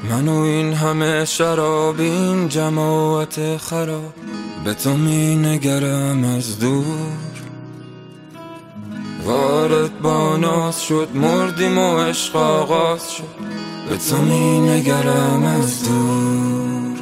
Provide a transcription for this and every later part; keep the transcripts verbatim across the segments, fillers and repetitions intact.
من و این همه شراب، این جماعت خراب، به تو می نگرم از دور. وارد با ناز شد، مردیم و عشق آغاز شد، به تو می نگرم از دور.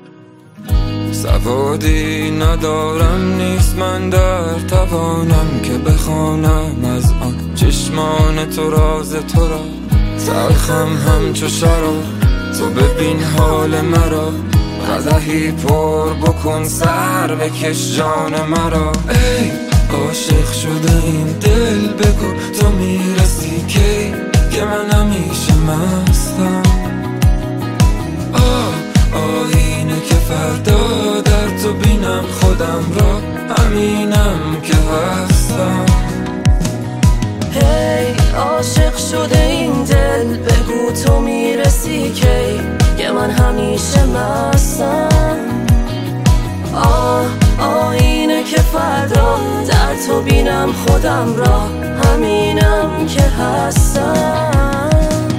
سوادی ندارم، نیست من در توانم که بخوانم از آن چشمان تو راز تو را. تلخم همچو شراب، تو ببین حال مرا، قدحی پر بکن سر بکش جان مرا. ای عاشق شده این دل، بگو تو میرسی کی که من همیشه مستم. آه آینه که فردا در تو بینم خودم را، همینم که هستم. هی عاشق شده این دل، بگو تو میرسی کی که من همیشه مستم. آه آینه که فردا در تو بینم خودم را، همینم که هستم.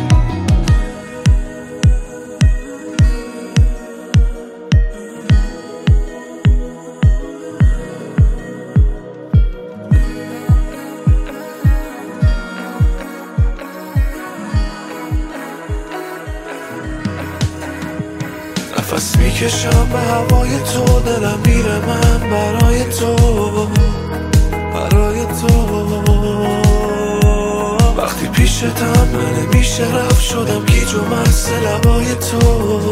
نفس میکشم به هوای تو، دلم میره من برای تو، برای تو. وقتی پیشتم من نمیشه رفت، شدم گیج و مست لبای تو.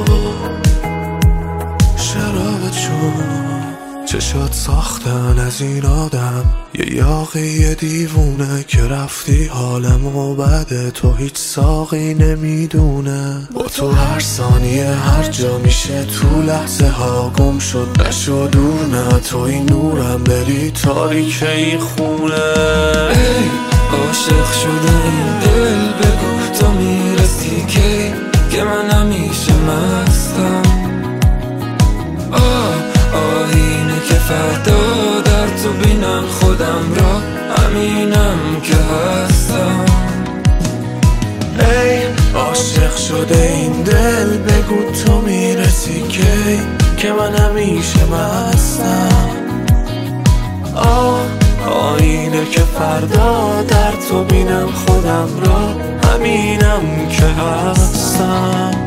شراب چون چشات ساختن از این آدم، یه یاقی یه دیوونه که رفتی حالمو بده، تو هیچ ساقی نمیدونه. با تو هر ثانیه هر جا میشه، تو لحظه ها گم شد نشو دور. نه توی نورم بری تاریک این خونه. ای عاشق شده این دل، بگو تو میرسی کی که من همیشه مستم. آه آینه که فردا در تو بینم خودم را، همینم که هستم. ای عاشق شده این دل، بگو تو میرسی کی که من همیشه مستم. آه آینه که فردا در تو بینم خودم را، همینم که هستم.